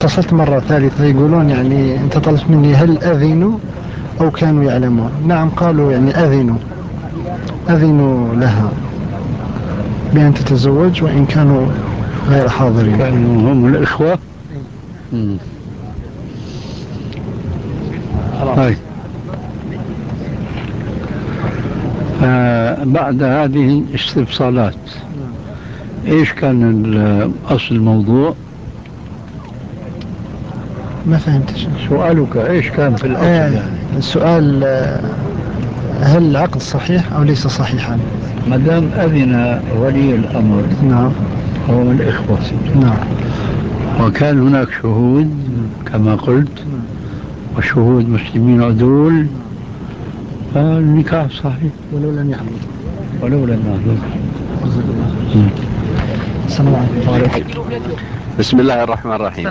اتصلت مرة ثالثة يقولون يعني أنت طلبت مني هل أذنوا أو كانوا يعلمون. نعم، قالوا يعني أذنوا لها بأن تتزوج وإن كانوا غير حاضرين. كانوا هم الإخوة. طيب، بعد هذه الاستفصالات ايش كان اصل الموضوع؟ ما فهمت سؤالك ايش كان في الاصل؟ يعني السؤال هل العقد صحيح أو ليس صحيحا؟ ما دام اذن ولي الامر، نعم، هو من الاخوه، نعم، وكان هناك شهود كما قلت، وشهود مسلمين عدول، فالنكاح صحيح ولو لم يحضر. السلام عليكم. بسم الله الرحمن الرحيم.